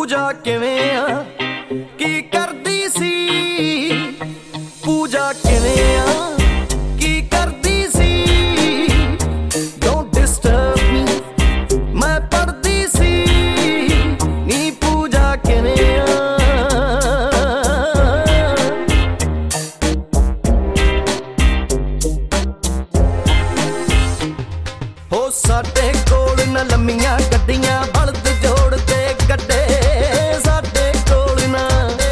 ਪੂਜਾ ਕਿਵੇਂ ਆ ਕੀ ਕਰਦੀ ਸੀ, ਪੂਜਾ ਕਿਵੇਂ ਆ ਕੀ ਕਰਦੀ ਸੀ। ਡੋਂਟ ਡਿਸਟਰਬ ਮੀ ਮੈਂ ਪੜ੍ਹਦੀ ਸੀ, ਨੀ ਪੂਜਾ ਕਿਵੇਂ ਆ। ਹੋ ਸਾਡੇ ਕੋਲ ਨਾ ਲੰਮੀਆਂ ਗੱਡੀਆਂ ਬਲਦ ਜੋੜਦੇ ਗੱਡੇ, ਸਾਡੇ ਕੋਲ ਨਾ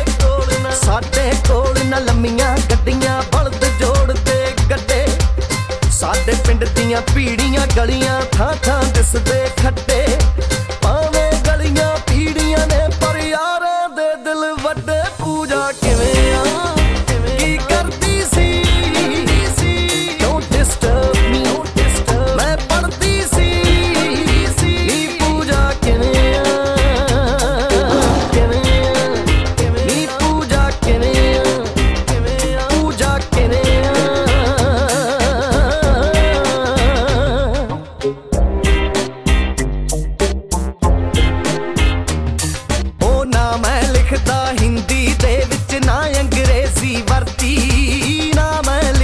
ਲੰਮੀਆਂ ਗੱਡੀਆਂ ਬਲਦ ਜੋੜਦੇ ਗੱਡੇ। ਸਾਡੇ ਪਿੰਡ ਦੀਆਂ ਪੀੜੀਆਂ ਗਲੀਆਂ ਥਾਂ ਥਾਂ ਦਿਸਦੇ ਖੱਡੇ, ਭਾਵੇਂ ਗਲੀਆਂ ਪੀੜੀਆਂ ਨੇ ਪਰ ਯਾਰਾਂ ਦੇ ਦਿਲ ਵੱਡੇ। ਪੂਜਾ ਕਿਵੇਂ ਆ ਕੀ ਕਰਦੀ ਸੀ, ਡੋਂਟ ਡਿਸਟਰਬ ਮੀ ਮੈਂ ਪੜ੍ਹਦੀ ਸੀ, ਨੀ ਪੂਜਾ ਕਿਵੇਂ ਆ ਨੀ ਪੂਜਾ ਕਿਵੇਂ ਆ, ਪੂਜਾ ਕਿਵੇਂ ਆ। ਉਹ ਨਾ ਮੈਂ ਲਿਖਦਾ ਹਿੰਦੀ ਦੇ ਵਿੱਚ ਨਾ ਅੰਗਰੇਜ਼ੀ ਵਰਤੀ, ਨਾ ਮੈਂ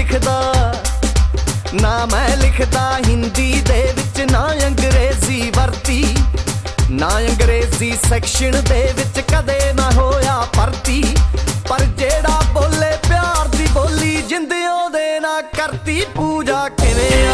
ਲਿਖਦਾ ਹਿੰਦੀ ਦੇ ਵਿੱਚ ਨਾ ਅੰਗਰੇਜ਼ੀ ਵਰਤੀ, ਨਾ ਅੰਗਰੇਜ਼ੀ ਸੈਕਸ਼ਨ ਦੇ ਵਿੱਚ ਕਦੇ ਨਾ ਹੋਇਆ ਭਰਤੀ। ਪਰ ਜਿਹੜਾ ਬੋਲੇ ਪਿਆਰ ਦੀ ਬੋਲੀ ਜਿੰਦਿਆਂ ਦੇ ਨਾ ਕਰਤੀ। ਪੂਜਾ ਕਿਵੇਂ